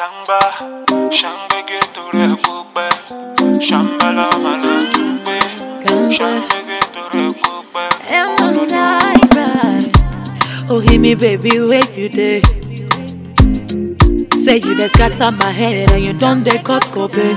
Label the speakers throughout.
Speaker 1: Shamba, shamba get to the coupe. Shambala malatupe. Shamba get to the coupe.
Speaker 2: And on night ride. Oh, hear me, baby, where you there? Say you just got on my head and you done the Costco, babe.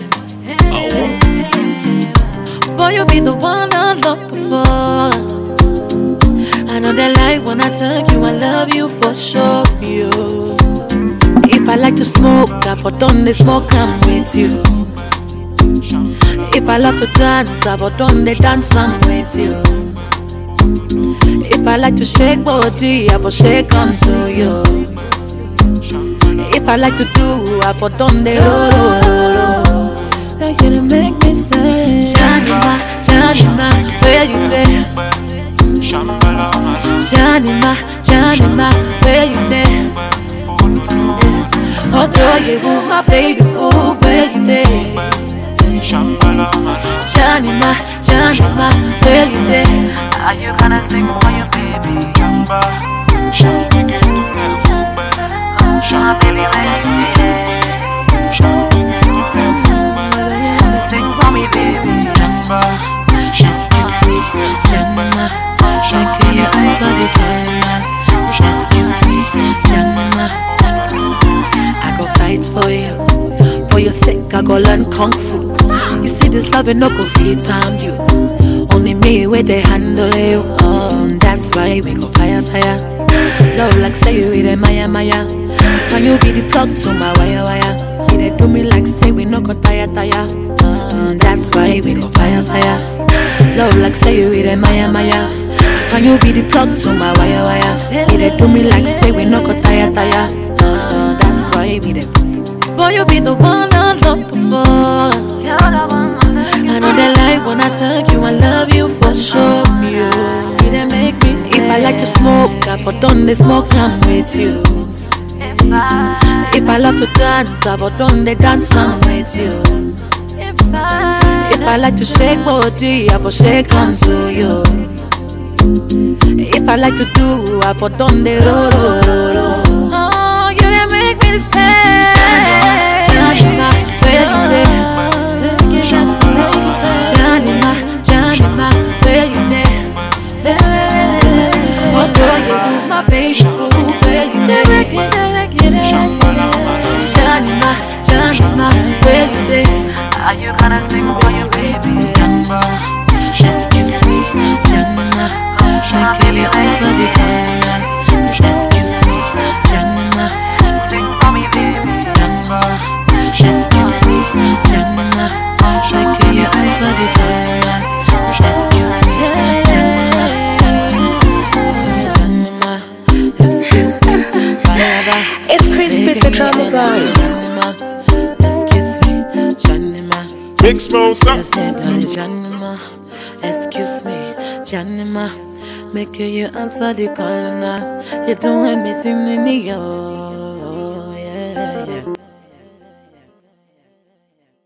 Speaker 2: Boy, you be the one I'm looking for. I know that lie when I tell you I love you for sure, you. If I like to smoke, I for done the smoke, I'm with you. If I love to dance, I for done the dance, I'm with you. If I like to shake body, I for shake onto you. If I like to do, I for done the roll. You're gonna make me say, Janima, Janima, where you there? Janima, Janima, where you there? Oh, girl, you my baby, oh, where you there? Janima, Janima, where you there?
Speaker 3: Are you gonna sing for your baby? My baby, where you there? Sing for me, baby.
Speaker 2: Excuse me, Janima, make you answer the call. Excuse me, Janima, I go fight for you. For your sake, I go learn kung fu. You see this love and no go feed time you. Only me where they handle you. That's why we go fire, fire. Love like say you with a Maya, Maya. Can you be the plug to my wire, wire? They do me like say we no go tire, tire. That's why we go fire, fire. Love like say you with a Maya, Maya. Can you be the plug to my wire, wire? They do me like say we no go tire, tire. That's why we the. Boy, you be the one I'm looking for.
Speaker 3: You're the one I'm looking
Speaker 2: I know that lie when I tell you I love you for sure. You didn't make me say. If I like to smoke, I for done the smoke, I'm with you. If I love to dance, I for done the dance, I'm with you. If I like to shake body, I for shake onto you. If I like to do, I for done the roll. Oh, you didn't make me say. Janima, where you there? Janima, Janima, where you there? Oh, girl, you my baby, oh, where you there? Janima, Janima, where you there?
Speaker 3: Are you gonna sing for your baby?
Speaker 2: Excuse me, Janima, make you answer the call. Excuse me, Janima,
Speaker 3: Sing for me, baby.
Speaker 2: excuse me, Janima, make you answer the call. Excuse me, Janima, Janima, excuse me, Baba.
Speaker 4: It's Crispy the drama boy.
Speaker 2: Janima, excuse me, Janima.
Speaker 1: Big Smosa.
Speaker 2: Janima, excuse me, Janima, make you answer the call now. You're doing me in the